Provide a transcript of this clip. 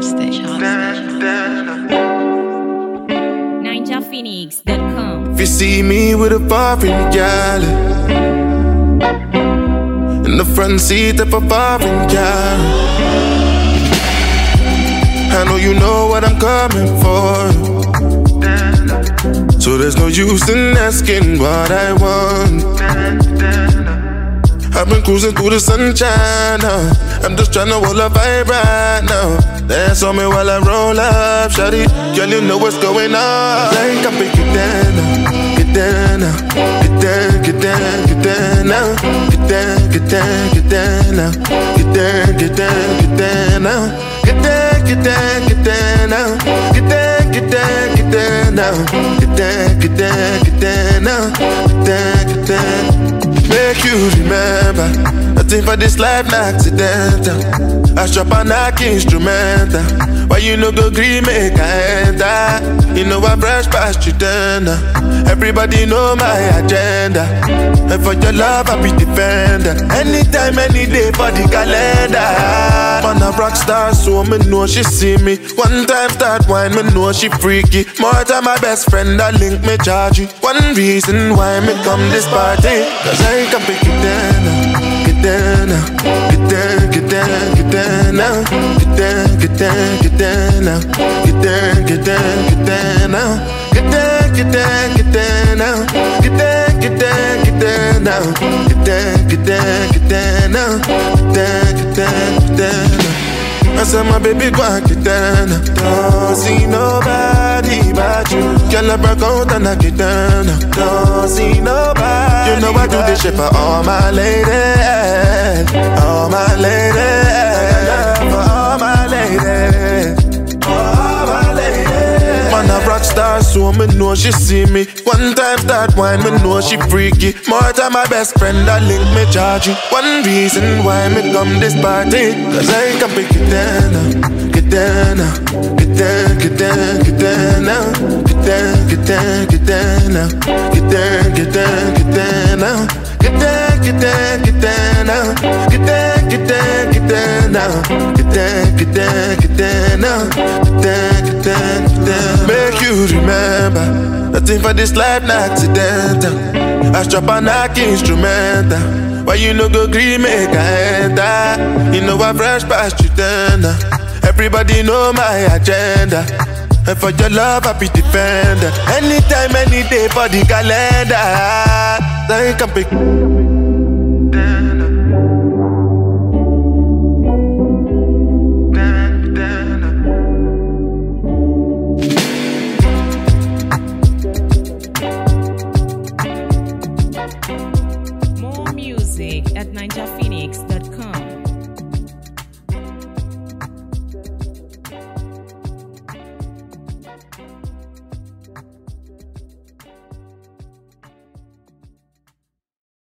NinjaPhoenix.com. If you see me with a foreign gal in the front seat of a foreign car, I know you know what I'm coming for, so there's no use in asking what I want. I've been cruising through the sunshine now. I'm just tryna hold a vibe right now. Dance on me while I roll up, shawty. Girl, you know what's going on. Like I pick it down now. Get down now. Get down, get down, get down now. Get down, get down, get down now. Get down, get down, get down now. Get down, get down, get down now. Get down, get down, get down now. Get down, get down, get down now. Get down, get down. Make you remember, nothing for this life not accidental. I strap a knock instrumental. Why you no go green make I enter? You know I brush past you then. Everybody know my agenda, and for your love I be defender. Anytime, any day for the calendar. Man a rock star, so me know she see me. One time start wine, me know she freaky. More time my best friend I link me charge you. One reason why me come this party, cause I can pick it down now. Get down now. Get down, get down, get down now. Get down, get down, get down now. Get down, get down, get down now. Get down, get down, get down now. Get down, get down, get down now. Get down, get down, get down now. Get down, get down, get down. I said my baby go and get down. Don't see nobody but you. Girl I broke out and I get down. Don't see nobody. You know I do this shit for all my ladies. All my ladies. For all my ladies. All my ladies. Man a rock star, so me know she see me. One time start wine, me know she freaky. More time my best friend I link me charge you. One reason why me come this party, cause I can pick it down now. Get down now. Get down, get down, get down now. Get down, get down, get down now. Get down, get down, get down now. Get down, get down, get down now. Get down, get down, get down now. Get down, get down, get down now. Get down, get down, get down. Make you remember, nothing for this life not accidental. I strap a knock instrumental. Why you no go green make I enter? You know I fresh past you then. Everybody know my agenda, and for your love I be defender. Anytime, any day for the calendar. I can pick. More music at NinjaPhoenix.com.